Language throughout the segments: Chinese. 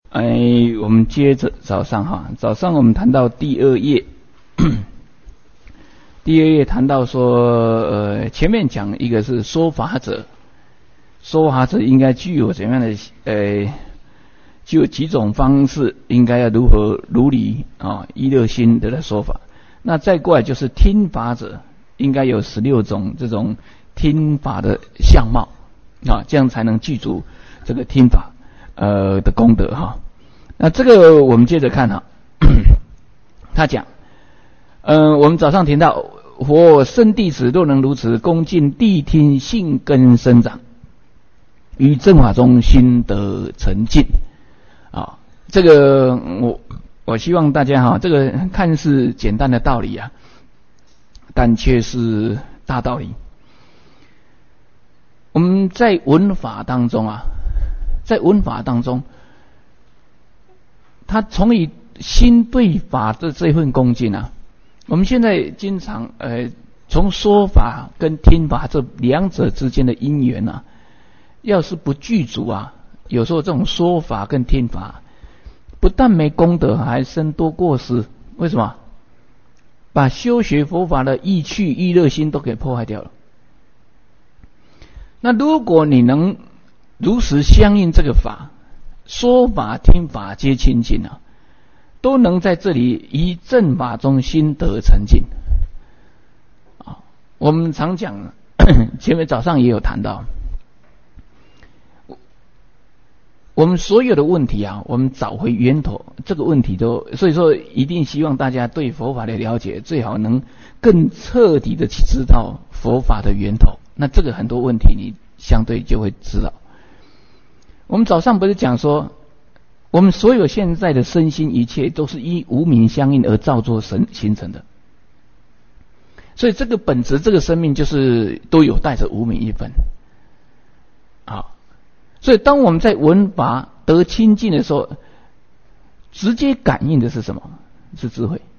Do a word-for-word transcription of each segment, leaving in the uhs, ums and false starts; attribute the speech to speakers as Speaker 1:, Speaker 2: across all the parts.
Speaker 1: 哎，我们接着早上哈，早上我们谈到第二页，第二页谈到说，呃，前面讲一个是说法者，说法者应该具有怎样的呃，具有几种方式，应该要如何如理啊一乐心的说法。那再过来就是听法者，应该有十六种这种听法的相貌啊，这样才能具足这个听法呃的功德哈。那这个我们接着看哈，他讲，嗯、呃，我们早上听到佛圣弟子若能如此恭敬谛听，信根生长，于正法中心得沉静啊。这个我我希望大家哈，这个看似简单的道理啊，但却是大道理。我们在闻法当中啊，在闻法当中，他从以心对法的这份恭敬啊，我们现在经常呃，从说法跟听法这两者之间的因缘啊，要是不具足啊，有时候这种说法跟听法不但没功德，还生多过失。为什么？把修学佛法的意趣意乐心都给破坏掉了。那如果你能如实相应这个法，说法听法皆清净啊，都能在这里以正法中心得沉静啊。我们常讲，前面早上也有谈到，我们所有的问题啊，我们找回源头，这个问题都，所以说一定希望大家对佛法的了解，最好能更彻底的去知道佛法的源头。那这个很多问题你相对就会知道。我们早上不是讲说，我们所有现在的身心一切都是依无明相应而造作神形成的，所以这个本质，这个生命就是都有带着无明一份啊。所以当我们在闻法得清净的时候，直接感应的是什么？是智慧。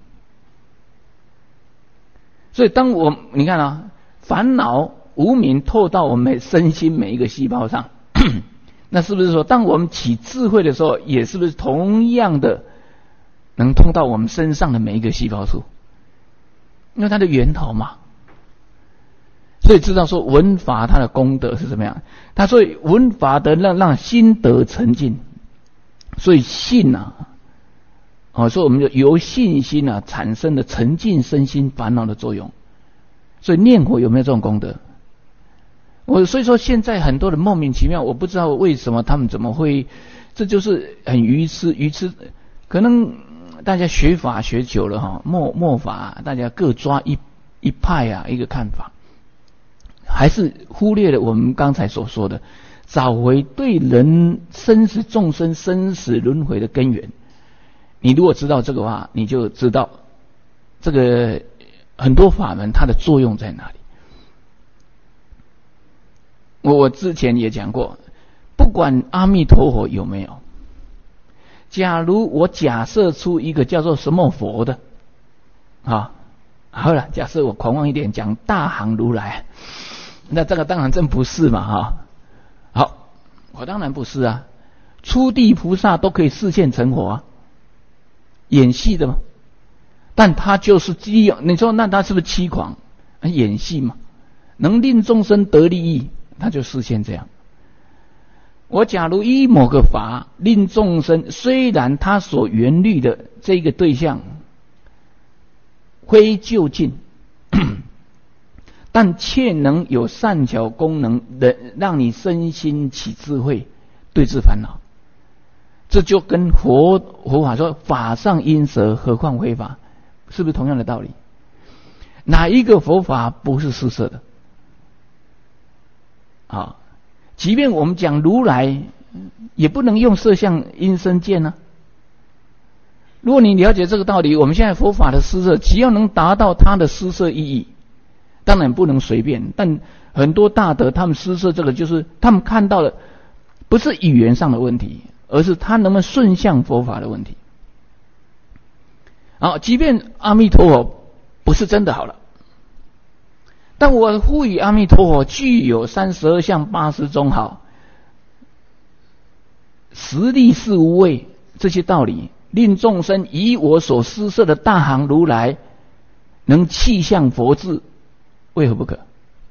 Speaker 1: 所以当我你看啊，烦恼无明透到我们身心每一个细胞上，那是不是说当我们起智慧的时候，也是不是同样的能通到我们身上的每一个细胞处？因为它的源头嘛。所以知道说闻法它的功德是怎么样，他所以闻法的让让心得沉静，所以信啊，哦，所以我们就由信心啊产生的沉静身心烦恼的作用。所以念佛有没有这种功德？我所以说现在很多人莫名其妙，我不知道为什么他们怎么会，这就是很愚痴愚痴。可能大家学法学久了哈，末末法大家各抓一一派啊一个看法。还是忽略了我们刚才所说的，找回对人生死众生生死轮回的根源。你如果知道这个话，你就知道这个很多法门它的作用在哪里。我我之前也讲过，不管阿弥陀佛有没有，假如我假设出一个叫做什么佛的啊，好了，假设我狂妄一点讲大行如来，那这个当然真不是嘛哈。好，我当然不是啊，初地菩萨都可以示现成佛啊，演戏的嘛。但他就是利用，你说那他是不是欺狂？演戏嘛，能令众生得利益，他就示现这样。我假如依某个法令众生，虽然他所缘虑的这个对象非就近，但却能有善巧功能的让你身心起智慧，对治烦恼。这就跟佛佛法说法上因舍，何况非法，是不是同样的道理？哪一个佛法不是施舍的啊？即便我们讲如来，也不能用色相因身见呢、啊。如果你了解这个道理，我们现在佛法的施舍，只要能达到它的施舍意义，当然不能随便。但很多大德他们施舍这个，就是他们看到的不是语言上的问题，而是他能不能顺向佛法的问题。啊，即便阿弥陀佛不是真的好了，但我赋予阿弥陀佛具有三十二相八十种好，实力是无畏， 这些道理，令众生以我所施设的大行如来能气象佛智，为何不可？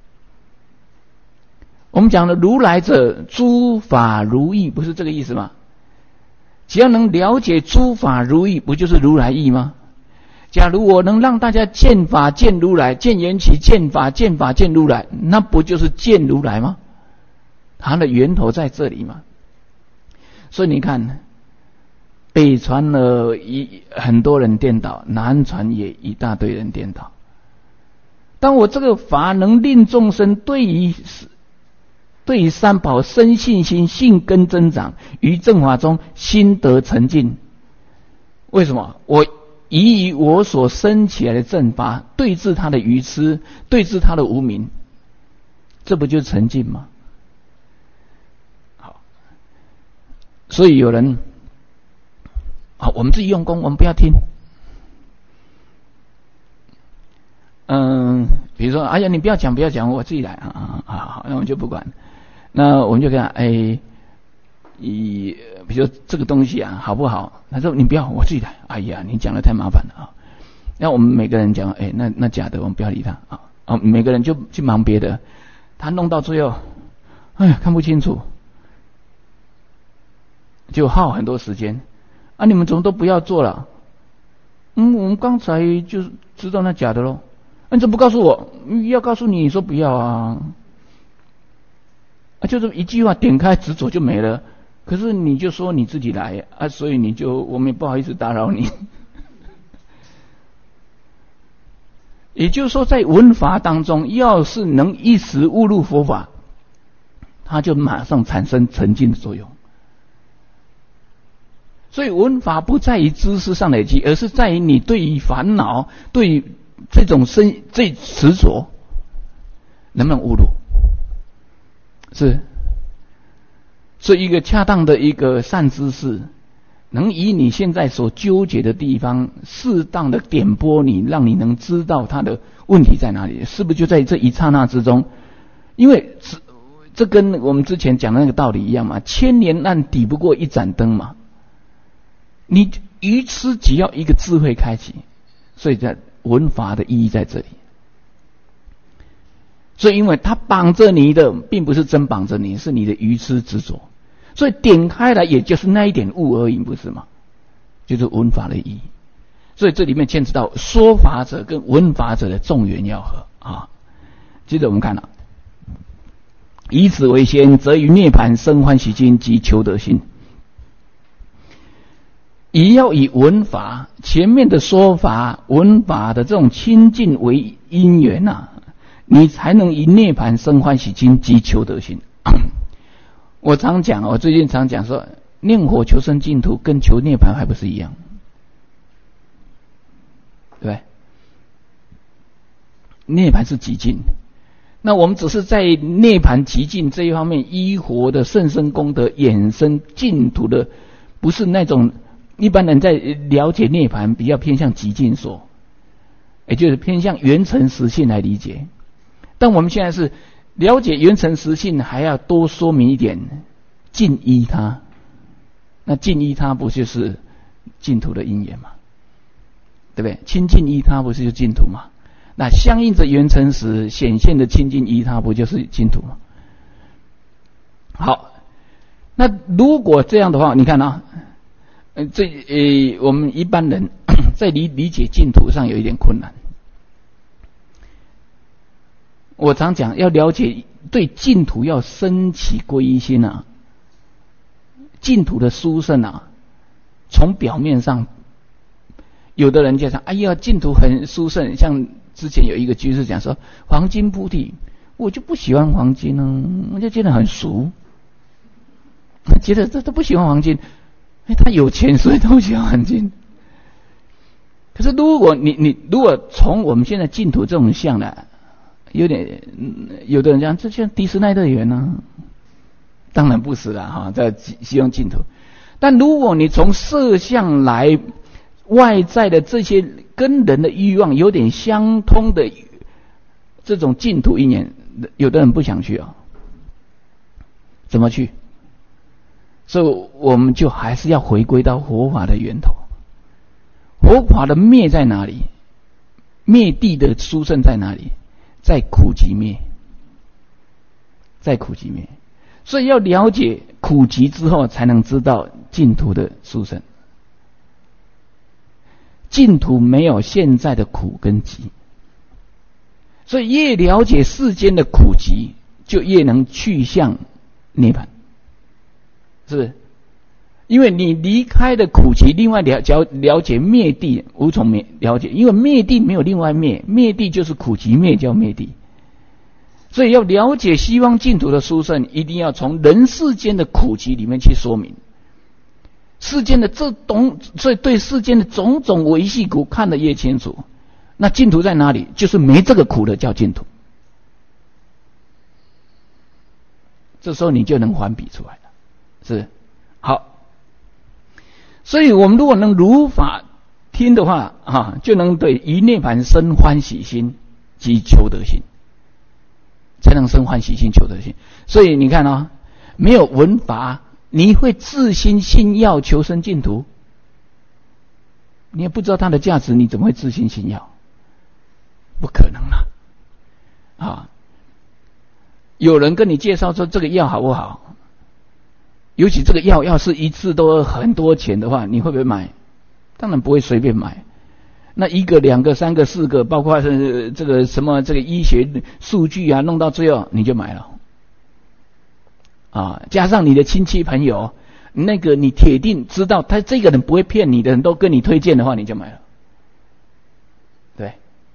Speaker 1: 我们讲的如来者，诸法如意，不是这个意思吗？只要能了解诸法如意，不就是如来意吗？假如我能让大家见法见如来，见缘起见法，见法见如来，那不就是见如来吗？它的源头在这里嘛。所以你看，北传了一很多人颠倒，南传也一大堆人颠倒。当我这个法能令众生对于对于三宝生信心，信根增长，于正法中心得沉静。为什么？我以以我所生起来的正法对治他的愚痴，对治他的无明，这不就是沉静吗？好，所以有人好，我们自己用功，我们不要听。嗯，比如说，哎呀，你不要讲，不要讲，我自己来啊啊！好，那我们就不管。那我们就跟他，哎，以比如说这个东西啊，好不好？他说你不要，我自己来。哎呀，你讲的太麻烦了啊！那我们每个人讲，哎，那那假的，我们不要理他啊啊！每个人就去忙别的，他弄到最后，哎呀，看不清楚，就耗很多时间啊！你们怎么都不要做了？嗯，我们刚才就知道那假的咯。你怎么不告诉我？要告诉你，你说不要啊？啊，就这么一句话，点开执着就没了。可是你就说你自己来啊，所以你就我们也不好意思打扰你。也就是说，在闻法当中，要是能一时悟入佛法，它就马上产生沉静的作用。所以闻法不在于知识上累积，而是在于你对于烦恼、对于这种生这执着能不能悟入。是，所以一个恰当的一个善知识，能以你现在所纠结的地方，适当的点拨你，让你能知道他的问题在哪里，是不是就在这一刹那之中？因为这这跟我们之前讲的那个道理一样嘛，千年难抵不过一盏灯嘛。你愚痴只要一个智慧开启，所以在闻法的意义在这里。所以因为它绑着你的并不是真绑着你，是你的愚痴执着，所以点开来也就是那一点悟而已，不是吗？就是闻法的意义。所以这里面牵扯到说法者跟闻法者的众缘要合啊。接着我们看了，以此为先，则于涅槃生欢喜心及求得心。也要以闻法前面的说法闻法的这种亲近为因缘啊，你才能以涅槃生欢喜心及求得心。我常讲，我最近常讲说，念佛求生净土跟求涅槃还不是一样，对不对？涅槃是极尽，那我们只是在涅槃极尽这一方面依佛的甚深功德衍生净土的，不是那种一般人在了解涅槃比较偏向极尽说，也就是偏向圆成实性来理解。但我们现在是了解圆成实性，还要多说明一点，尽依他。那尽依他不就是净土的因缘吗？对不对？亲近依他不是就净土吗？那相应着圆成实显现的亲近依他，不就是净土吗？好，那如果这样的话，你看啊，这呃，我们一般人在理理解净土上有一点困难。我常讲，要了解对净土要升起皈依心啊。净土的殊胜啊，从表面上，有的人就讲，哎呀，净土很殊胜，像之前有一个居士讲说，黄金菩提，我就不喜欢黄金呢，我就觉得很俗，觉得这都不喜欢黄金，哎，他有钱所以都喜欢黄金。可是如果你你如果从我们现在净土这种相呢，有点，有的人讲这像迪士尼乐园呢、啊，当然不是啦哈，在希望净土。但如果你从色相来外在的这些跟人的欲望有点相通的这种净土因缘，有的人不想去啊，怎么去？ 所以我们就还是要回归到佛法的源头。佛法的灭在哪里？灭地的殊胜在哪里？在苦集灭，在苦集灭。所以要了解苦集之后，才能知道净土的殊胜。净土没有现在的苦跟集，所以越了解世间的苦集，就越能去向涅槃，是不是？因为你离开的苦集，另外了了了解灭地无从灭了解，因为灭地没有另外灭，灭地就是苦集灭叫灭地。所以要了解西方净土的殊胜，一定要从人世间的苦集里面去说明。世间的这种，所以对世间的种种维系苦看得越清楚，那净土在哪里？就是没这个苦的叫净土。这时候你就能还比出来了，是好。所以我们如果能如法听的话啊，就能对于涅槃生欢喜心及求得心，才能生欢喜心求得心。所以你看啊、哦，没有闻法，你会自心信要求生净土？你也不知道它的价值，你怎么会自心信要？不可能啊！啊，有人跟你介绍说这个药好不好？尤其这个药要是一次都很多钱的话，你会不会买？当然不会随便买。那一个、两个、三个、四个，包括是这个什么这个医学数据啊，弄到最后你就买了。啊，加上你的亲戚朋友，那个你铁定知道他这个人不会骗你的人都跟你推荐的话，你就买了。对。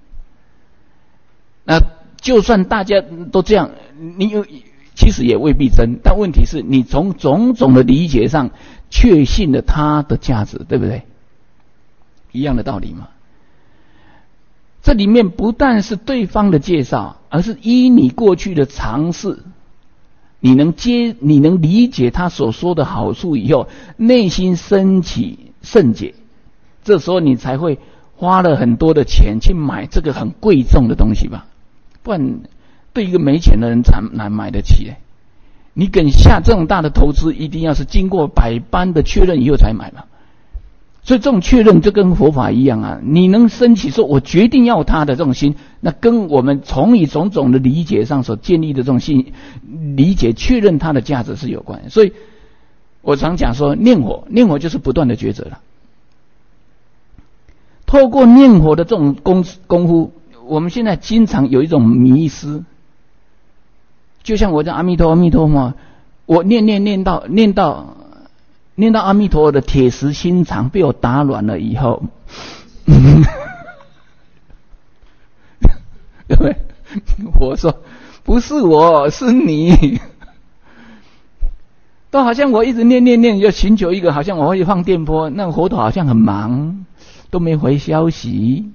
Speaker 1: 那就算大家都这样，你有其实也未必真，但问题是你从种种的理解上确信了它的价值，对不对？一样的道理嘛。这里面不但是对方的介绍，而是依你过去的尝试，你能接，你能理解他所说的好处以后，内心升起圣解，这时候你才会花了很多的钱去买这个很贵重的东西吧，不然对一个没钱的人才难买得起。你敢下这种大的投资，一定要是经过百般的确认以后才买嘛。所以这种确认就跟佛法一样啊，你能升起说我决定要他的这种心，那跟我们从以种种的理解上所建立的这种心理解确认它的价值是有关。所以我常讲说念佛，念佛就是不断的抉择了。透过念佛的这种功功夫，我们现在经常有一种迷失，就像我在阿弥陀阿弥陀嘛，我念念念到念到念到阿弥陀的铁石心肠被我打软了以后，对不对？我说不是我，是你。都好像我一直念念念，就寻求一个，好像我会放电波，那个佛陀好像很忙，都没回消息。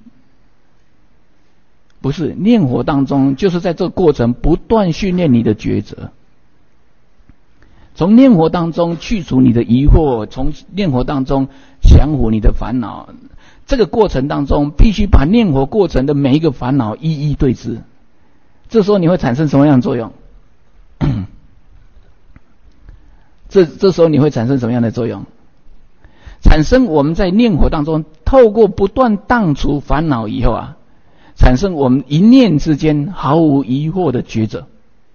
Speaker 1: 不是，念佛当中就是在这个过程不断训练你的抉择，从念佛当中去除你的疑惑，从念佛当中降伏你的烦恼。这个过程当中必须把念佛过程的每一个烦恼一一对治，这时候你会产生什么样的作用？这这时候你会产生什么样的作用？产生我们在念佛当中透过不断荡除烦恼以后啊，产生我们一念之间毫无疑惑的抉择。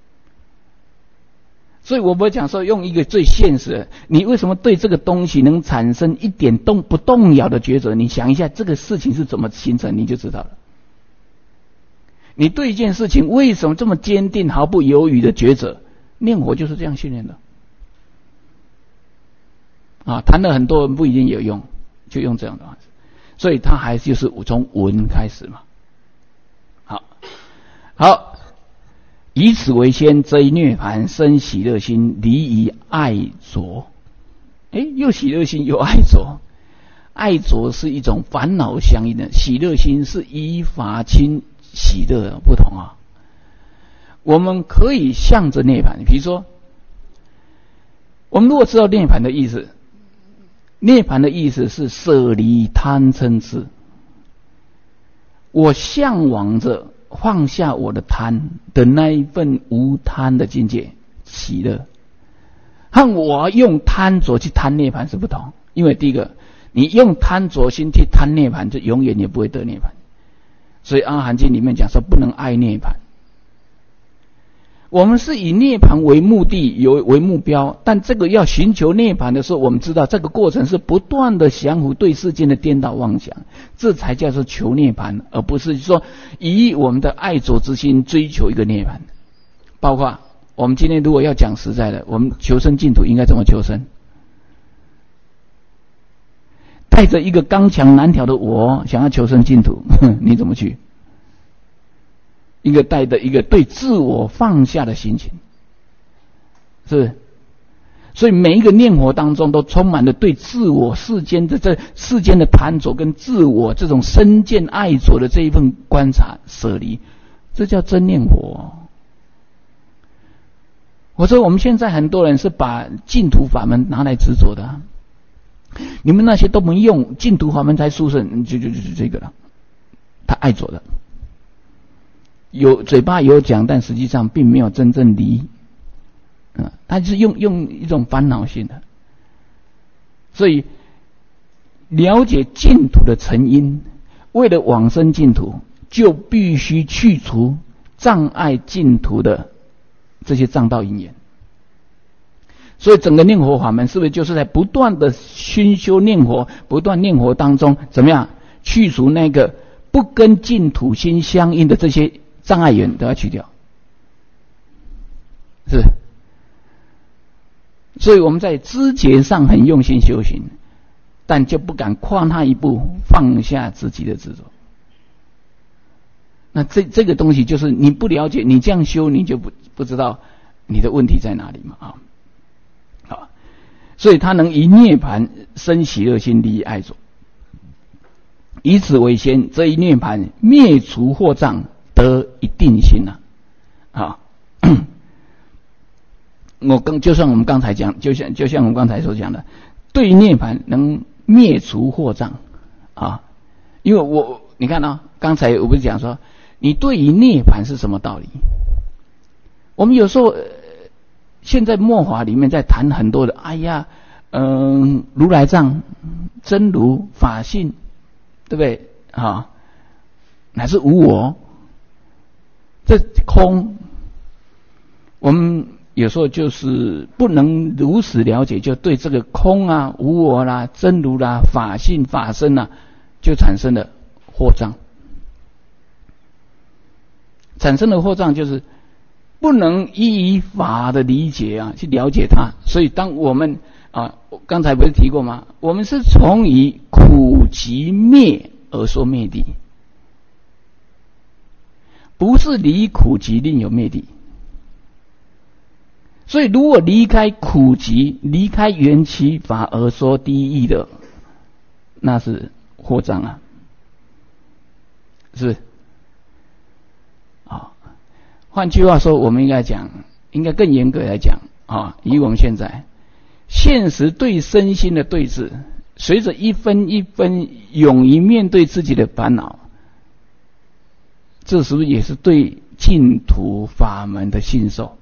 Speaker 1: 所以我不会讲说用一个最现实的，你为什么对这个东西能产生一点动不动摇的抉择？你想一下这个事情是怎么形成，你就知道了。你对一件事情为什么这么坚定毫不犹豫的抉择？念佛就是这样训练的。啊，谈了很多人不一定有用，就用这样的方式。所以他还就是从闻开始嘛。好，好。以此为先，则以涅槃生喜乐心，离于爱着。哎，又喜乐心又爱着。爱着是一种烦恼相应的，喜乐心是依法亲喜乐不同啊。我们可以向着涅槃，比如说，我们如果知道涅槃的意思，涅槃的意思是舍离贪嗔痴，我向往着放下我的贪的那一份无贪的境界，喜乐。 和我用贪着去贪涅槃是不同。因为第一个，你用贪着心去贪涅槃，就永远也不会得涅槃。所以阿含经里面讲说，不能爱涅槃。我们是以涅槃为目的，有为目标，但这个要寻求涅槃的时候，我们知道这个过程是不断的降服对世间的颠倒妄想，这才叫做求涅槃，而不是说以我们的爱着之心追求一个涅槃。包括我们今天如果要讲实在的，我们求生净土应该怎么求生？带着一个刚强难调的我想要求生净土，你怎么去？一个带着一个对自我放下的心情，是不是？所以每一个念佛当中都充满了对自我世间的这世间的贪着跟自我这种身见爱着的这一份观察舍离，这叫真念佛。我说我们现在很多人是把净土法门拿来执着的、啊，你们那些都没用，净土法门才殊胜，就就就是这个了，他爱着的。有嘴巴有讲，但实际上并没有真正离，嗯，他是用用一种烦恼性的，所以了解净土的成因，为了往生净土，就必须去除障碍净土的这些障道因缘。所以整个念佛法门是不是就是在不断的熏修念佛，不断念佛当中，怎么样去除那个不跟净土心相应的这些障碍源都要去掉，是。所以我们在知觉上很用心修行，但就不敢跨那一步，放下自己的执着。那这这个东西就是你不了解，你这样修，你就不不知道你的问题在哪里嘛啊。好，所以他能以涅槃生喜乐心，离爱着，以此为先，这一涅槃灭除惑障，得一定心啊！啊，我刚就像我们刚才讲，就像就像我们刚才所讲的，对涅槃能灭除惑障啊！因为我你看啊，刚才我不是讲说，你对于涅槃是什么道理？我们有时候、呃、现在末法里面在谈很多的，哎呀，嗯、呃，如来藏、真如、法性，对不对啊？乃是无我。这空，我们有时候就是不能如实了解，就对这个空啊、无我啦、真如啦、法性、法身啊，就产生了惑障。产生的惑障就是不能依法的理解啊，去了解它。所以当我们啊，刚才不是提过吗？我们是从以苦集灭而说灭地。不是离苦集另有灭地，所以如果离开苦集，离开缘起法而说第一义的，那是惑障啊，是不是？啊，换句话说，我们应该讲，应该更严格来讲啊，以我们现在现实对身心的对峙，随着一分一分勇于面对自己的烦恼。这是不是也是对净土法门的信受？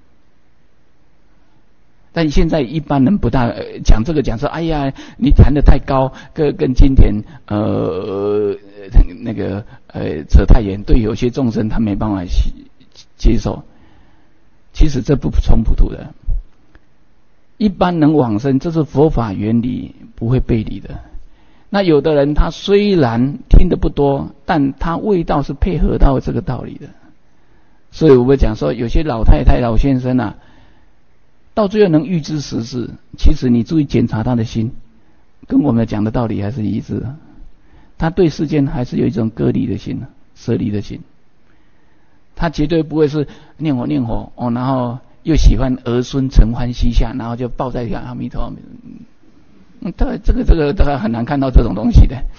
Speaker 1: 但现在一般人不大、呃、讲这个，讲说，哎呀，你谈得太高，跟跟经典呃那个呃扯太远，对有些众生他没办法接受。其实这不冲突的，一般能往生，这是佛法原理，不会背离的。那有的人他虽然听得不多，但他味道是配合到这个道理的。所以我们讲说，有些老太太、老先生啊，到最后能预知时事，其实你注意检查他的心，跟我们讲的道理还是一致的。他对世间还是有一种割离的心，舍离的心。他绝对不会是念佛念佛哦，然后又喜欢儿孙承欢膝下，然后就抱在一个阿弥陀。嗯，这个这个这个大概很难看到这种东西的，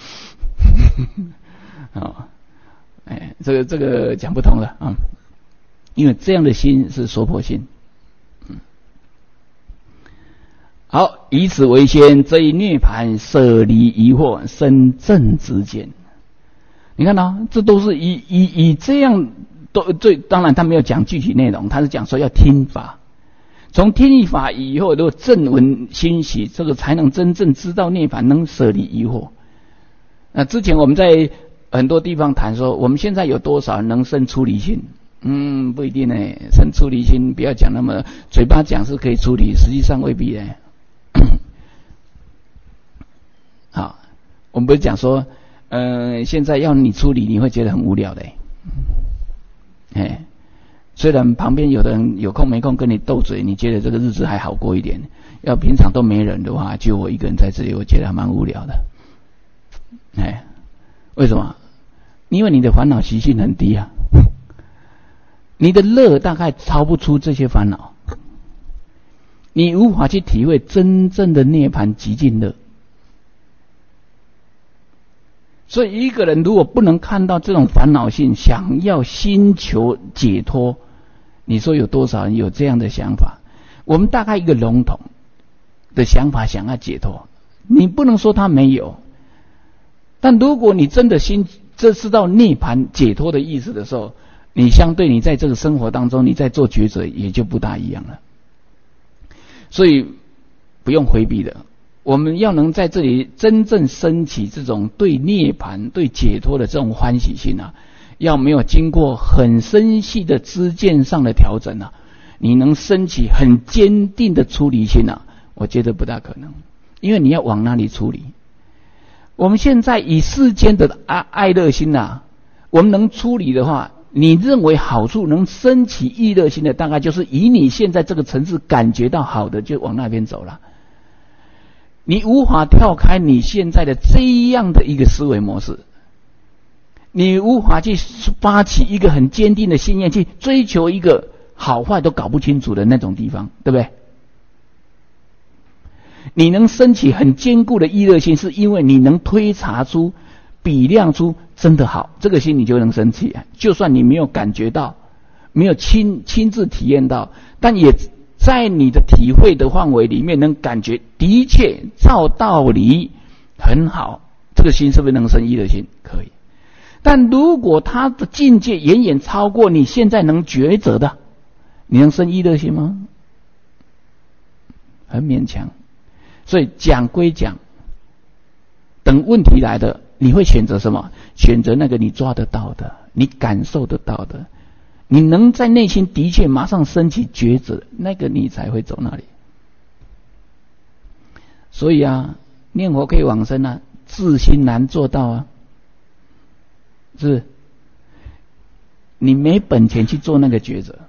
Speaker 1: 哦，哎，这个这个讲不通了啊、嗯，因为这样的心是娑婆心。嗯，好，以此为先，这一涅槃舍离疑惑，生正知见。你看到、哦，这都是以以以这样都最当然他没有讲具体内容，他是讲说要听法。 从天地法以后，如果正闻欣喜，这个才能真正知道涅槃，能舍离疑惑。那之前我们在很多地方谈说，我们现在有多少人能生出离心？嗯，不一定呢。生出离心，不要讲那么嘴巴讲是可以处理，实际上未必呢。好，我们不是讲说，呃，现在要你处理，你会觉得很无聊的。哎，虽然旁边有的人有空没空跟你斗嘴，你觉得这个日子还好过一点。要平常都没人的话，就我一个人在这里，我觉得还蛮无聊的。哎，为什么？因为你的烦恼习性很低啊。你的乐大概超不出这些烦恼，你无法去体会真正的涅槃极尽乐。所以一个人如果不能看到这种烦恼性，想要心求解脱，你说有多少人有这样的想法？我们大概一个笼统的想法，想要解脱，你不能说他没有。但如果你真的心这知道涅槃解脱的意思的时候，你相对你在这个生活当中，你在做抉择也就不大一样了。所以不用回避的，我们要能在这里真正升起这种对涅槃、对解脱的这种欢喜心啊，要没有经过很深细的知见上的调整啊，你能升起很坚定的出离心啊，我觉得不大可能，因为你要往哪里处理？我们现在以世间的爱爱乐心啊，我们能处理的话，你认为好处能升起意乐心的，大概就是以你现在这个层次感觉到好的，就往那边走了。你无法跳开你现在的这样的一个思维模式，你无法去发起一个很坚定的信念，去追求一个好坏都搞不清楚的那种地方，对不对？你能升起很坚固的意乐心，是因为你能推察出、比量出真的好，这个心你就能升起。就算你没有感觉到，没有亲亲自体验到，但也在你的体会的范围里面，能感觉的确照道理很好，这个心是不是能生意乐心？可以。但如果他的境界远远超过你现在能抉择的，你能生意乐心吗？很勉强。所以讲归讲，等问题来的，你会选择什么？选择那个你抓得到的，你感受得到的，你能在内心的确马上升起抉择，那个你才会走那里。所以啊，念佛可以往生啊，自心难做到啊，是你没本钱去做那个抉择，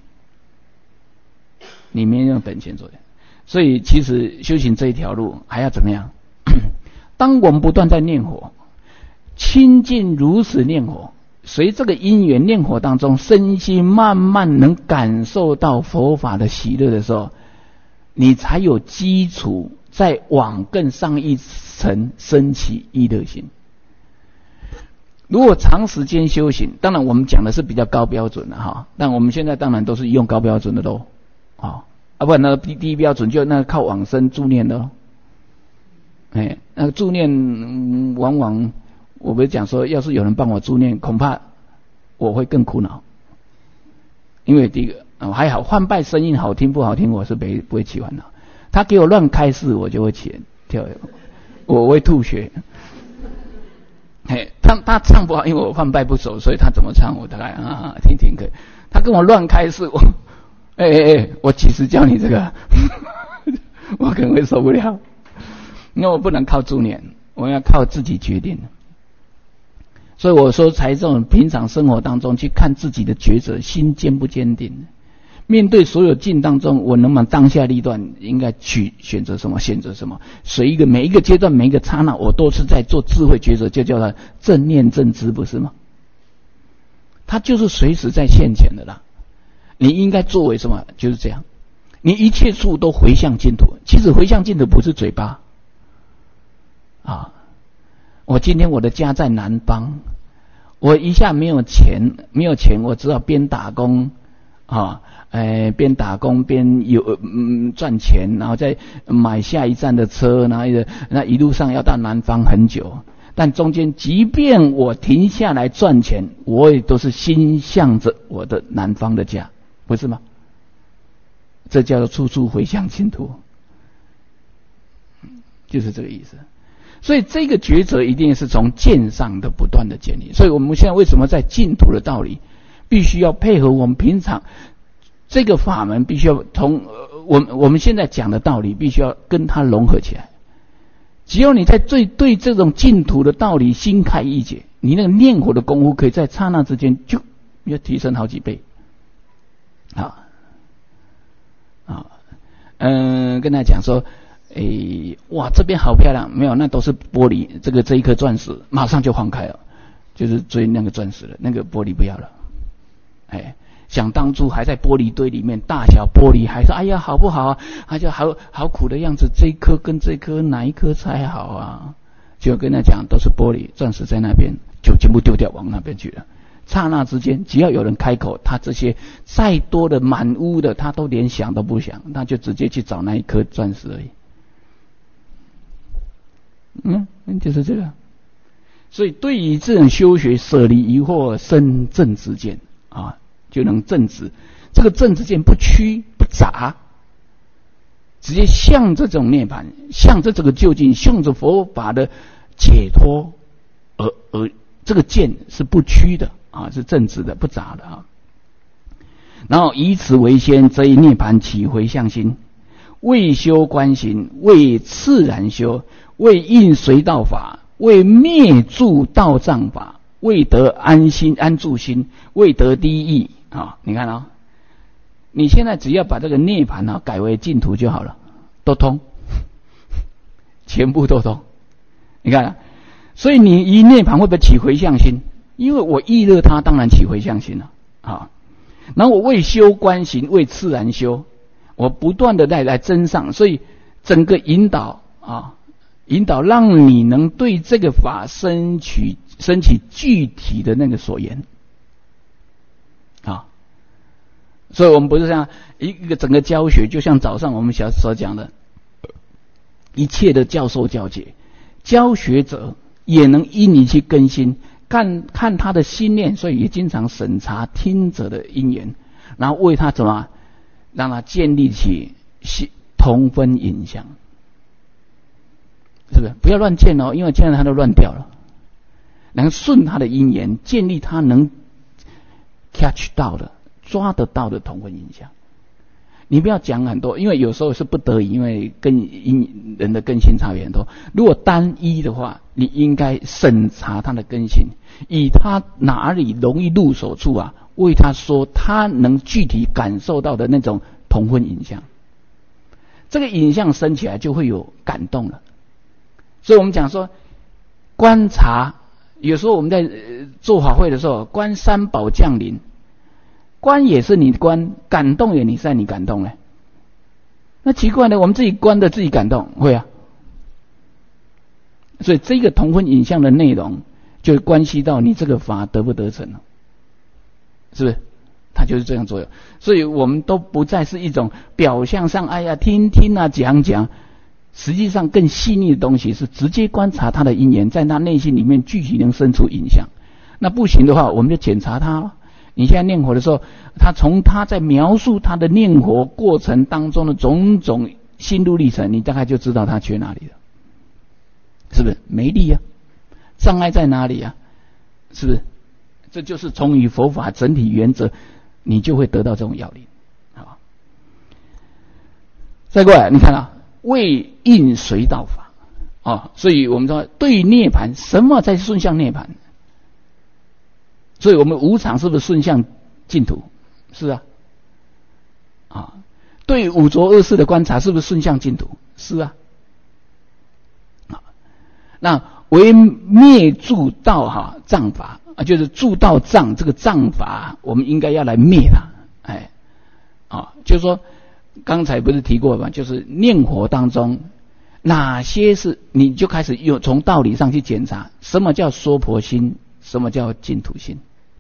Speaker 1: 你没有本钱做的。所以其实修行这一条路还要怎么样？当我们不断在念佛，亲近如此念佛，随这个因缘念佛当中，身心慢慢能感受到佛法的喜乐的时候，你才有基础再往更上一层升起意乐心。如果长时间修行，当然我们讲的是比较高标准的哈，但我们现在当然都是用高标准的喽，啊。啊，不然那个低低标准就那个靠往生助念的咯。哎，那个助念、嗯、往往我不是讲说，要是有人帮我助念，恐怕我会更苦恼。因为第一个、哦、还好，换拜声音好听不好听，我是不不会起烦恼。他给我乱开示，我就会起跳，我会吐血。嘿，他他唱不好，因为我换拜不熟，所以他怎么唱我大概啊听听可以。他跟我乱开示，我。哎哎哎！我几时教你这个？我可能会受不了。因为我不能靠助念，我要靠自己决定。所以我说，才这种平常生活当中去看自己的抉择，心坚不坚定。面对所有境当中，我能不能当下立断，应该去选择什么，选择什么？随一个每一个阶段，每一个刹那，我都是在做智慧抉择，就叫它正念正知，不是吗？它就是随时在现前的啦。你应该作为什么？就是这样，你一切处都回向净土。其实回向净土不是嘴巴啊。我今天我的家在南方，我一下没有钱，没有钱，我只好边打工啊，哎，边打工边有嗯赚钱，然后再买下一站的车，然后那一路上要到南方很久。但中间即便我停下来赚钱，我也都是心向着我的南方的家。不是吗？ 这叫做处处回向净土，就是这个意思。所以这个抉择一定是从见上的不断的建立。所以我们现在为什么在净土的道理，必须要配合我们平常这个法门，必须要同、呃、我们我们现在讲的道理，必须要跟它融合起来。只要你在对对这种净土的道理心开意解，你那个念佛的功夫可以在刹那之间就要提升好几倍。好，啊，嗯，跟他讲说，诶，哇，这边好漂亮，没有，那都是玻璃，这个这一颗钻石马上就放开了，就是追那个钻石了，那个玻璃不要了。哎，想当初还在玻璃堆里面，大小玻璃还说，哎呀，好不好啊？他就好好苦的样子，这一颗跟这一颗哪一颗才好啊？就跟他讲，都是玻璃，钻石在那边，就全部丢掉，往那边去了。刹那之间，只要有人开口，他这些再多的满屋的，他都连想都不想，他就直接去找那一颗钻石而已。嗯，就是这个。所以对于这种修学，舍离疑惑，生正知见啊，就能正直。这个正知见不曲不杂，直接向着这种涅槃，向着这个究竟，向着佛法的解脱，而而这个见是不曲的啊，是正直的，不杂的啊。然后以此为先，则以涅槃起回向心，为修观行，为自然修，为应随道法，为灭住道障法，为得安心安住心，为得第一义啊！你看啊、哦，你现在只要把这个涅槃啊改为净土就好了，都通，全部都通。你看、啊，所以你一涅槃会不会起回向心？因为我意乐它，当然起回向心了啊。然后我为修观行，为自然修，我不断的在来增上，所以整个引导啊，引导让你能对这个法生起升起具体的那个所言啊。所以我们不是像一个整个教学，就像早上我们小所讲的，一切的教授教解，教学者也能因你去更新，看看他的心念，所以也经常审查听者的因缘，然后为他怎么让他建立起同分影像，是不是？不要乱建哦，因为现在他都乱掉了。能顺他的因缘，建立他能 catch 到的、抓得到的同分影像。你不要讲很多，因为有时候是不得已，因为跟因人的根性差别很多。如果单一的话，你应该审查他的根性，以他哪里容易入手处啊，为他说他能具体感受到的那种同分影像。这个影像升起来就会有感动了。所以我们讲说，观察，有时候我们在、呃、做法会的时候，观三宝降临。观也是你观，感动也你在你感动呢。那奇怪呢，我们自己观的自己感动，会啊。所以这个同分影像的内容，就关系到你这个法得不得成了，是不是？它就是这样作用。所以我们都不再是一种表象上，哎呀听听啊讲讲，实际上更细腻的东西是直接观察他的因缘，在他内心里面具体能生出影像。那不行的话，我们就检查他了。你现在念佛的时候，他从他在描述他的念佛过程当中的种种心路历程，你大概就知道他缺哪里了，是不是？没力啊，障碍在哪里啊？是不是？这就是从于佛法整体原则，你就会得到这种要领。好，再过来，你看啊，为应随道法啊，所以我们说对涅槃，什么才顺向涅槃？所以我们无常是不是顺向净土？是啊，啊，对五浊恶世的观察是不是顺向净土？是啊，啊，那为灭住道哈障法啊，就是住道障这个障法，我们应该要来灭它，哎，啊，就是说刚才不是提过吗？就是念佛当中哪些是你就开始用从道理上去检查，什么叫娑婆心？什么叫净土心？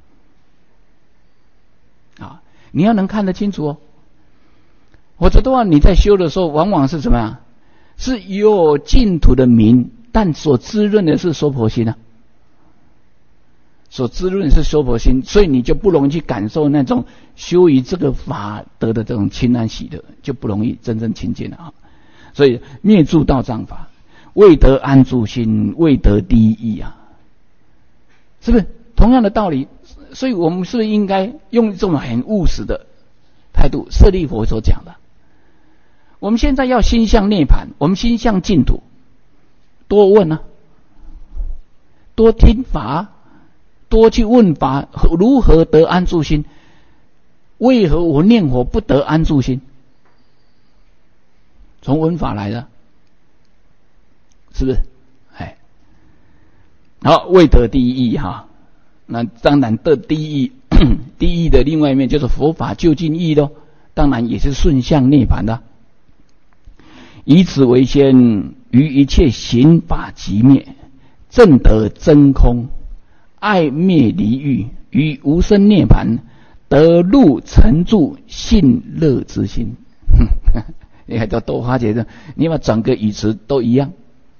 Speaker 1: 啊，你要能看得清楚哦。否则的话，你在修的时候，往往是怎么样？是有净土的名，但所滋润的是娑婆心啊。 所滋润是娑婆心，所以你就不容易去感受那种修于这个法得的这种清安喜乐，就不容易真正亲近了啊。所以灭诸道障法，未得安住心，未得第一义啊，是不是同样的道理？所以我们是不是应该用这种很务实的态度？舍利佛所讲的，我们现在要心向涅槃，我们心向净土，多问啊，多听法，多去问法，如何得安住心？为何我念佛不得安住心？从闻法来的，是不是？哎，好，未得第一义哈。那当然得第一义，第一义的另外一面就是佛法究竟义咯，当然也是顺向涅槃的。以此为先，于一切行法即灭，证得真空，爱灭离欲，于无生涅槃，得入沉住信乐之心。你看到多花姐的，你把整个语词都一样，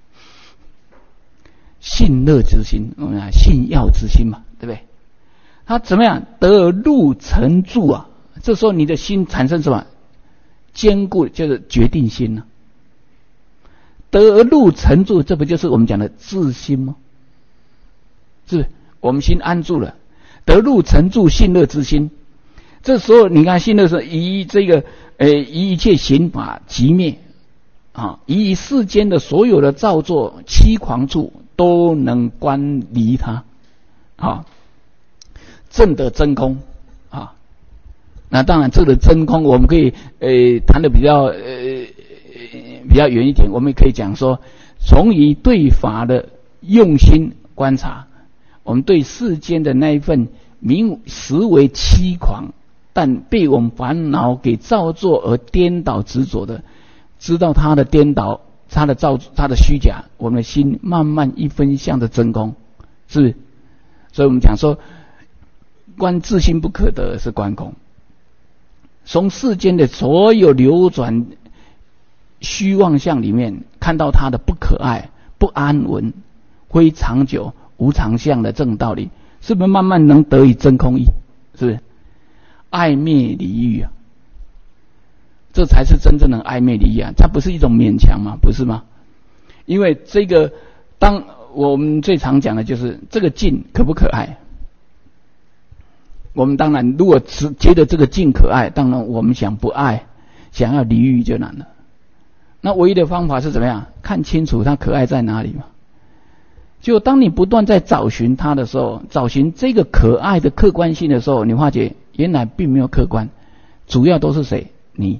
Speaker 1: 信乐之心，我们讲信要之心嘛，对不对？他怎么样得入沉住啊？这时候你的心产生什么坚固，就是决定心呢、啊？得入沉住，这不就是我们讲的自心吗？是不是？我们心安住了，得入沉住信乐之心。这时候你看信乐是以这个呃以一切行法即灭啊，以世间的所有的造作欺狂处都能观离它啊，证得真空啊。那当然这个真空我们可以呃谈的比较呃比较远一点，我们可以讲说，从以对法的用心观察，我们对世间的那一份名实为欺狂，但被我们烦恼给造作而颠倒执着的，知道它的颠倒，它的造，它的虚假，我们的心慢慢一分向着真空，是不是？所以我们讲说，观自心不可得是观空，从世间的所有流转虚妄相里面看到它的不可爱、不安稳、非长久、无常相的正道理，是不是慢慢能得以真空义？是不是？爱灭离欲啊，这才是真正的爱灭离欲啊！它不是一种勉强吗？不是吗？因为这个，当我们最常讲的就是这个境可不可爱？我们当然如果只觉得这个境可爱，当然我们想不爱，想要离欲就难了。那唯一的方法是怎么样？看清楚它可爱在哪里嘛。就当你不断在找寻它的时候，找寻这个可爱的客观性的时候，你发觉原来并没有客观，主要都是谁？你。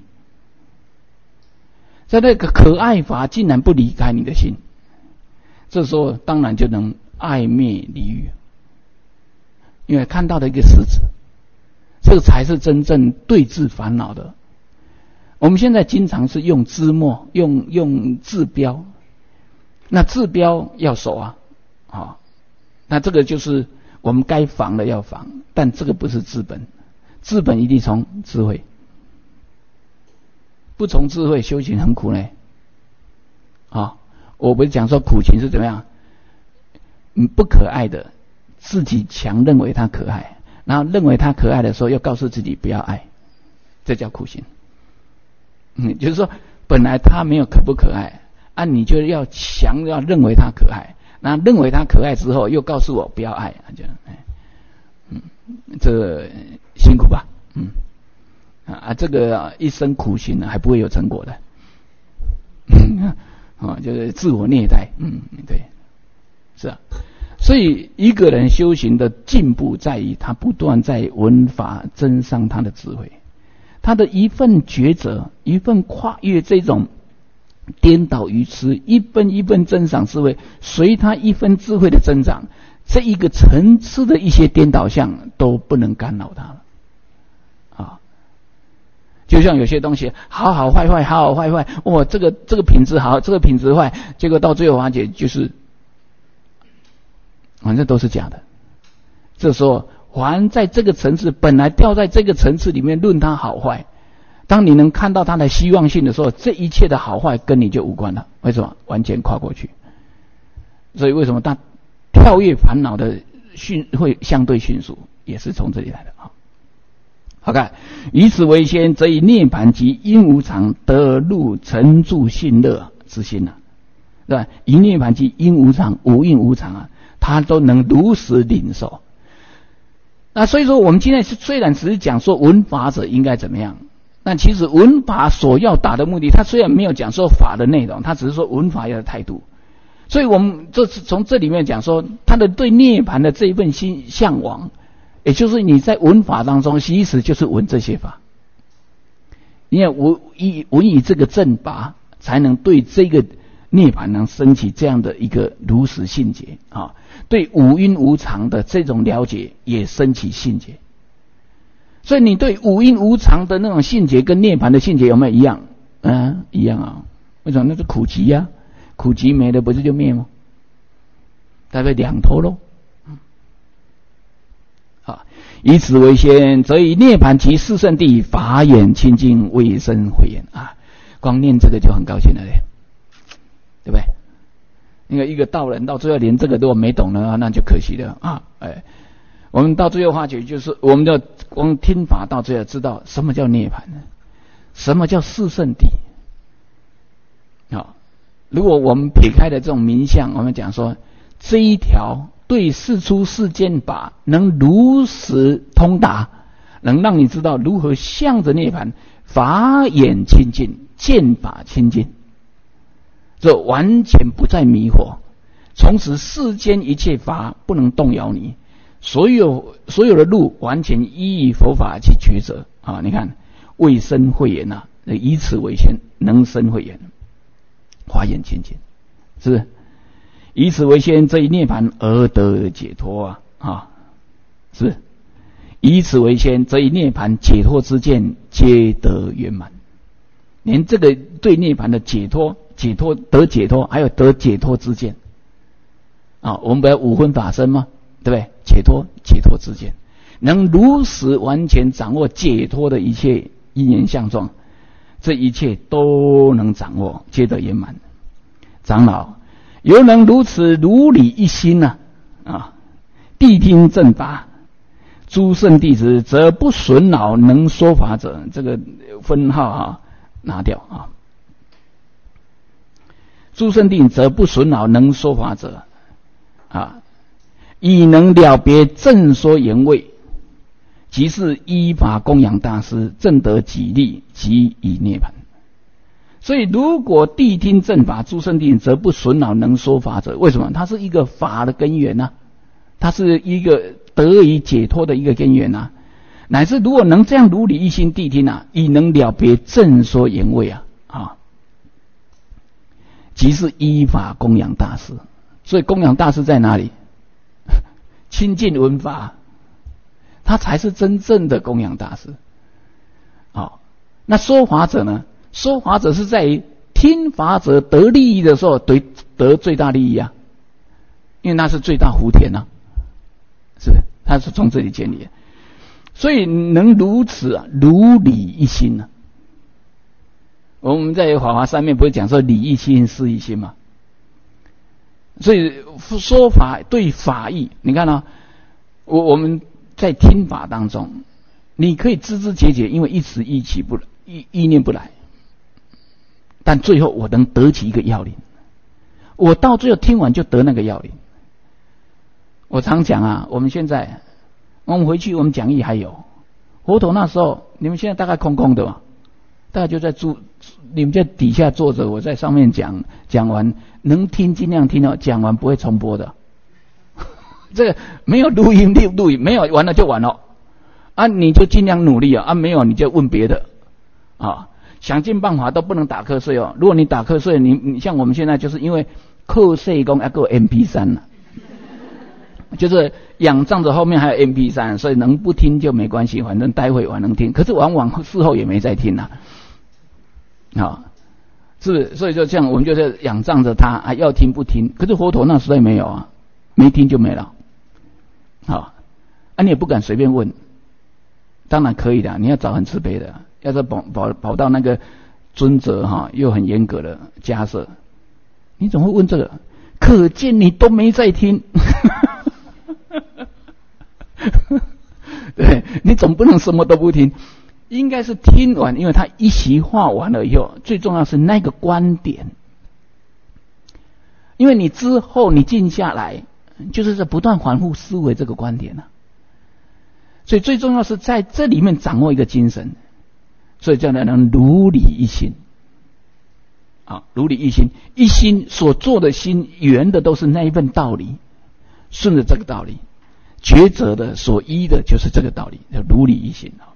Speaker 1: 在那个可爱法竟然不离开你的心，这时候当然就能爱灭离欲，因为看到的一个实质，这个才是真正对治烦恼的。我们现在经常是用知末，用用治标，那治标要守啊，啊、哦，那这个就是我们该防的要防，但这个不是治本，治本一定从智慧，不从智慧修行很苦呢。啊、哦，我不是讲说苦情是怎么样，嗯，不可爱的，自己强认为它可爱，然后认为它可爱的时候，又告诉自己不要爱，这叫苦行。嗯，就是说，本来它没有可不可爱，啊，你就要强要认为它可爱，那认为它可爱之后，又告诉我不要爱，就哎，嗯，这辛苦吧，嗯，啊，这个一生苦行还不会有成果的，嗯，啊，就是自我虐待，嗯，对，是啊，所以一个人修行的进步在于他不断在闻法增上他的智慧。他的一份抉择，一份跨越这种颠倒愚痴，一分一分增长智慧，随他一分智慧的增长，这一个层次的一些颠倒相都不能干扰他了啊！就像有些东西好好坏坏，好好坏坏，哇，这个这个品质好，这个品质坏，结果到最后发觉就是反正都是假的。这时候还在这个层次，本来掉在这个层次里面论它好坏，当你能看到它的希望性的时候，这一切的好坏跟你就无关了。为什么？完全跨过去。所以为什么他跳跃烦恼的迅会相对迅速，也是从这里来的啊。好看，以此为先，则以涅槃及因无常得入沉住信乐之心了、啊，对吧？以涅槃及因无常、无因无常啊，他都能如实领受。那所以说，我们今天虽然只是讲说闻法者应该怎么样，但其实闻法所要达的目的，他虽然没有讲说法的内容，他只是说闻法要的态度。所以我们这是从这里面讲说，他的对涅槃的这一份心向往，也就是你在闻法当中，其实就是闻这些法。因为闻以闻以这个正法，才能对这个涅槃能升起这样的一个如实信解啊。对五因无常的这种了解，也升起信解。所以你对五因无常的那种信解，跟涅槃的信解有没有一样？嗯、啊，一样啊。为什么？那是苦集呀、啊。苦集没了，不是就灭吗？大概两头喽。啊，以此为先，则以涅槃及四圣谛法眼清净，未生慧眼啊。光念这个就很高兴了嘞，对不对？因为一个道人到最后连这个都没懂了，那就可惜了啊！哎，我们到最后发觉，就是我们的光听法到最后知道什么叫涅槃呢？什么叫四圣谛？啊，如果我们撇开的这种名相，我们讲说这一条对世出世间法能如实通达，能让你知道如何向着涅槃，法眼清净，见法清净。这完全不再迷惑，从此世间一切法不能动摇你，所有所有的路完全依以佛法去抉择啊！你看，未生慧眼呐、啊，以此为先，能生慧眼，法眼清净，是不是？以此为先，这一涅槃而得解脱啊！啊，是不是？以此为先，这一涅槃解脱之见皆得圆满，连这个对涅槃的解脱。解脱得解脱，还有得解脱之见啊！我们不要五分法身吗？对不对？解脱解脱之见，能如实完全掌握解脱的一切因缘相状，这一切都能掌握，皆得圆满。长老犹能如此如理一心呢、啊？啊，谛听正法，诸圣弟子则不损恼能说法者，这个分号啊拿掉啊。诸圣谛则不损恼能说法者，啊，以能了别正说言位，即是依法供养大师，正得己利，即以涅槃。所以，如果谛听正法，诸圣谛则不损恼能说法者，为什么？它是一个法的根源呐、啊，它是一个得以解脱的一个根源呐、啊。乃至如果能这样如理一心谛听啊，以能了别正说言位啊，啊。即是依法供养大师，所以供养大师在哪里？亲近闻法，他才是真正的供养大师。好，那说法者呢？说法者是在于听法者得利益的时候，得得最大利益啊，因为那是最大福田啊，是不是？他是从这里建立的，所以能如此啊，如理一心啊。我们在法华上面不是讲说理一心事一心吗？所以说法对法义，你看啊，我我们在听法当中，你可以枝枝节节，因为一时一起不意意念不来，但最后我能得起一个要领，我到最后听完就得那个要领。我常讲啊，我们现在我们回去我们讲义还有佛陀那时候，你们现在大概空空的嘛。大家就在住，你们在底下坐着，我在上面讲，讲完能听尽量听哦，讲完不会重播的。这个没有录音录录音，没有完了就完了啊！你就尽量努力啊！啊，没有你就问别的啊，想尽办法都不能打瞌睡哦。如果你打瞌睡，你你像我们现在就是因为瞌睡功要够 M P 三 了，就是仰仗着后面还有 M P 三， 所以能不听就没关系，反正待会我能听，可是往往事后也没再听啊。好，是不是？所以就这样，我们就是仰仗着他啊，要听不听。可是佛陀那时代没有啊，没听就没了。好，啊，你也不敢随便问，当然可以的，你要找很慈悲的，要是跑跑跑到那个尊者哈、啊、又很严格的迦摄，你怎么会问这个？可见你都没在听。 对，你总不能什么都不听，应该是听完，因为他一席话完了以后，最重要是那个观点，因为你之后你静下来，就是在不断反复思维这个观点啊。所以最重要是在这里面掌握一个精神，所以叫人能如理一心。啊，如理一心，一心所做的心圆的都是那一份道理，顺着这个道理，抉择的所依的就是这个道理，叫如理一心啊。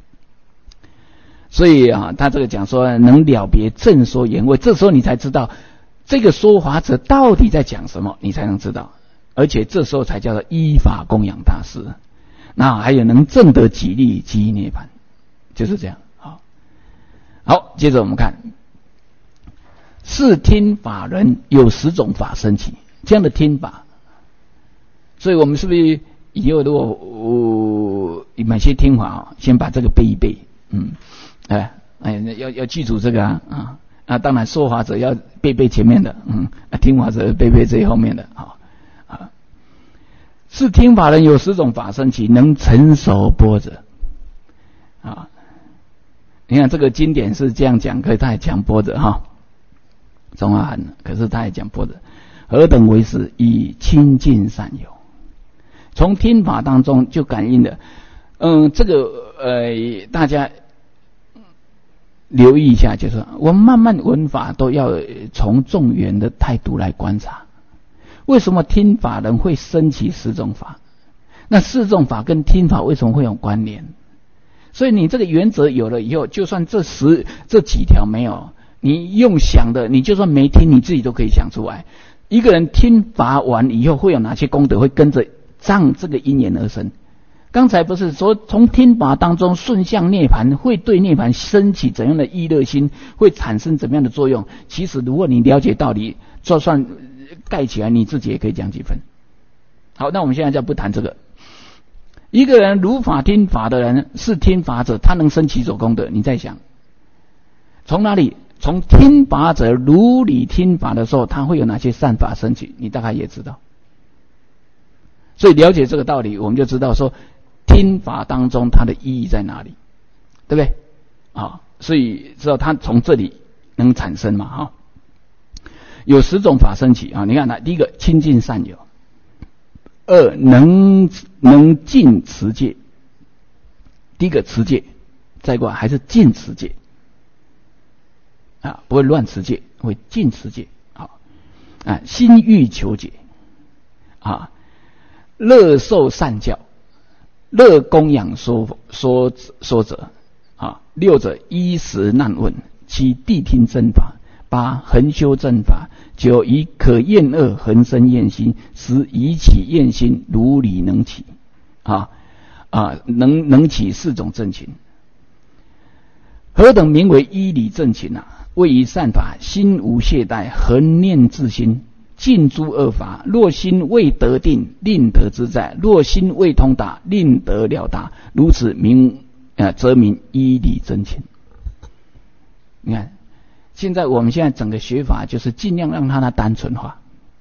Speaker 1: 所以啊，他这个讲说能了别正说言位，这时候你才知道这个说法者到底在讲什么，你才能知道，而且这时候才叫做依法供养大师。那还有能证得己利即涅槃，就是这样。好，好，接着我们看。是听法人有十种法生起，这样的听法，所以我们是不是以后如果呃买些听法啊，先把这个背一背，嗯，哎哎，要要记住这个啊啊啊！当然说法者要背背前面的，嗯，啊、听法者背背最后面的，好啊。是听法人有十种法生起，能成熟般若啊。你看这个经典是这样讲，可是他还讲般若哈。中华含，可是他也讲般若，何等为是？以亲近善友，从听法当中就感应了。嗯，这个呃，大家留意一下，就是我们慢慢闻法都要从众缘的态度来观察。为什么听法人会升起十种法？那四种法跟听法为什么会有关联？所以你这个原则有了以后，就算这十这几条没有。你用想的，你就算没听，你自己都可以想出来。一个人听法完以后，会有哪些功德会跟着仗这个因缘而生？刚才不是说从听法当中顺向涅槃，会对涅槃升起怎样的意乐心，会产生怎么样的作用？其实如果你了解道理，就算盖起来，你自己也可以讲几分。好，那我们现在就不谈这个。一个人如法听法的人，是听法者，他能生起所功德。你在想，从哪里？从听法者如理听法的时候，他会有哪些善法升起？你大概也知道。所以了解这个道理，我们就知道说听法当中它的意义在哪里，对不对？啊，所以知道它从这里能产生嘛？哈，有十种法升起啊。你看，第一个亲近善友，二能能尽持戒。第一个持戒，再过来还是尽持戒。啊，不会乱持戒，会尽持戒。好，啊，心欲求解，啊，乐受善教，乐供养说说说者，啊，六者衣食难问，七谛听正法，八恒修正法，九以可厌恶恒生厌心，十以起厌心如理能起，啊啊，能能起四种正勤。何等名为依理正勤啊？为于善法，心无懈怠，恒念自心，尽诸恶法。若心未得定，令得自在；若心未通达，令得了达。如此名呃，则名依理正勤。你看，现在我们现在整个学法就是尽量让它的单纯化，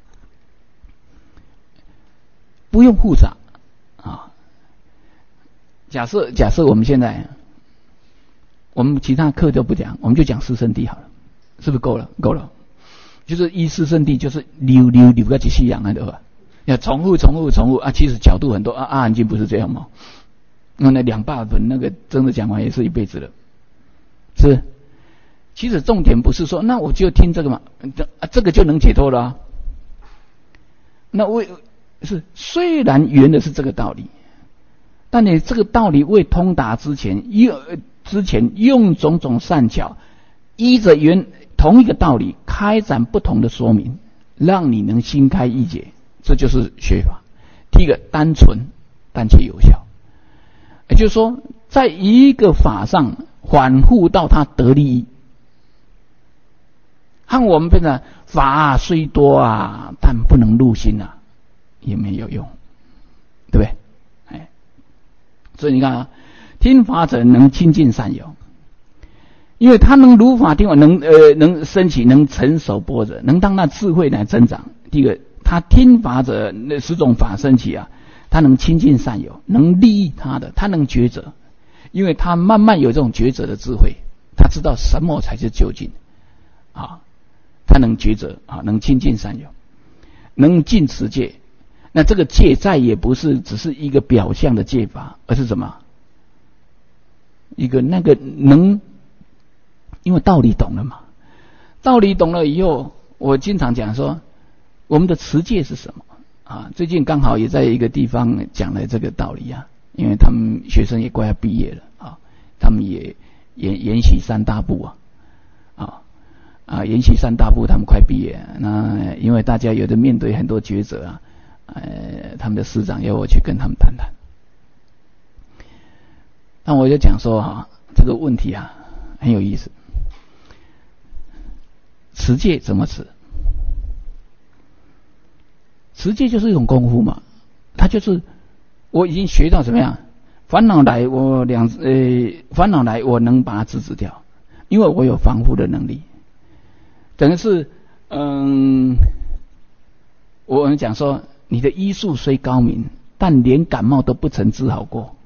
Speaker 1: 不用复杂啊。假设假设我们现在。我们其他课都不讲，我们就讲四圣谛好了，是不是够了？够了，就是依四圣谛，就是溜溜溜个几西洋啊，对吧？要重复重复重复啊，其实角度很多啊。阿含经不是这样吗？那那两大本那个真的讲完也是一辈子了，是不是？其实重点不是说那我就听这个嘛，这这个就能解脱了啊。那为是虽然圆的是这个道理，但你这个道理未通达之前，又之前用种种善巧，依着原同一个道理开展不同的说明，让你能心开意解，这就是学法。第一个单纯但且有效，也就是说，在一个法上反复到它得利益。和我们变成法虽多啊，但不能入心啊，也没有用，对不对？哎，所以你看啊，听法者能亲近善友，因为他能如法听法，能呃能升起，能成熟般若，能当那智慧来增长。第一个，他听法者那十种法升起啊， 他能亲近善友，能利益他的，他能抉择，因为他慢慢有这种抉择的智慧，他知道什么才是究竟啊，他能抉择啊，能亲近善友，能尽持戒。那这个戒再也不是只是一个表象的戒法，而是什么？一个那个能，因为道理懂了嘛，道理懂了以后，我经常讲说，我们的持戒是什么啊？最近刚好也在一个地方讲了这个道理啊，因为他们学生也快要毕业了啊，他们也研研习三大部啊，啊啊研习三大部，他们快毕业，那因为大家有的面对很多抉择啊。呃，他们的师长要我去跟他们谈谈，那我就讲说哈，这个问题啊很有意思。持戒怎么持？持戒就是一种功夫嘛，它就是我已经学到怎么样，烦恼来我两呃烦恼来我能把它制止掉，因为我有防护的能力。等于是嗯，我们讲说。你的医术虽高明，但连感冒都不曾治好过。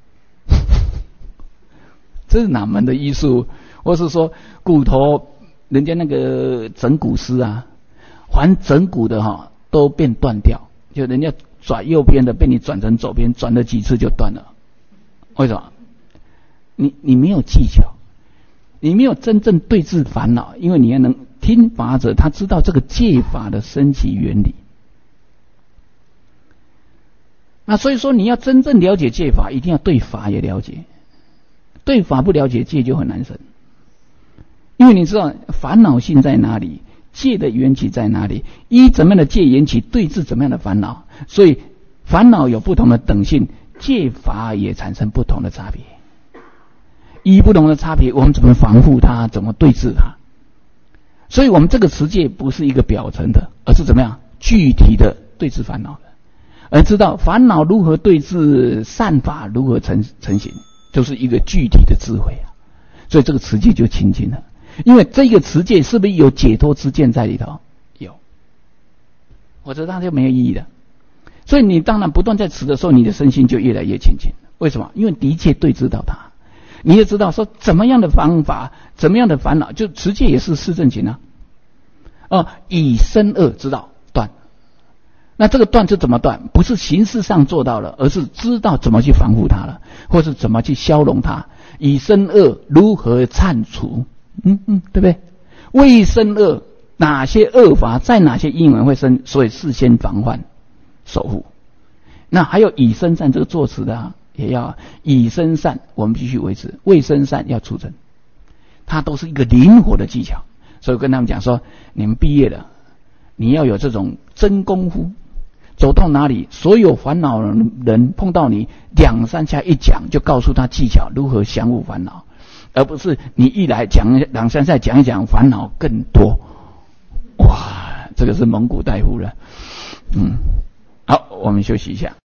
Speaker 1: 这是哪门的医术？或是说骨头，人家那个整骨师啊，凡整骨的哈都变断掉，就人家转右边的被你转成左边，转了几次就断了。为什么？你你没有技巧，你没有真正对治烦恼，因为你要能听法者，他知道这个戒法的升起原理。那所以说，你要真正了解戒法，一定要对法也了解。对法不了解，戒就很难生。因为你知道烦恼性在哪里，戒的缘起在哪里，依怎么样的戒缘起对治怎么样的烦恼，所以烦恼有不同的等性，戒法也产生不同的差别。依不同的差别，我们怎么防护它，怎么对治它？所以我们这个持戒不是一个表层的，而是怎么样具体的对治烦恼的。而知道烦恼如何对治，善法如何成成型，就是一个具体的智慧啊。所以这个持戒就清净了，因为这个持戒是不是有解脱之见在里头？有，否则它就没有意义了。所以你当然不断在持的时候，你的身心就越来越清净。为什么？因为的确对治到它，你也知道说怎么样的方法，怎么样的烦恼，就持戒也是四正勤啊。哦，以身恶知道断。那这个断是怎么断？不是形式上做到了，而是知道怎么去防护它了，或是怎么去消融它。以身恶如何铲除？嗯嗯，对不对？为身恶，哪些恶法在哪些因缘会生，所以事先防范守护。那还有以身善这个作词的啊，也要以身善，我们必须维持；为身善要出征，它都是一个灵活的技巧。所以跟他们讲说，你们毕业了，你要有这种真功夫。走到哪里，所有烦恼人碰到你，两三下一讲，就告诉他技巧如何降伏烦恼，而不是你一来讲两三下讲一讲，烦恼更多。哇，这个是蒙古大夫了。嗯，好，我们休息一下。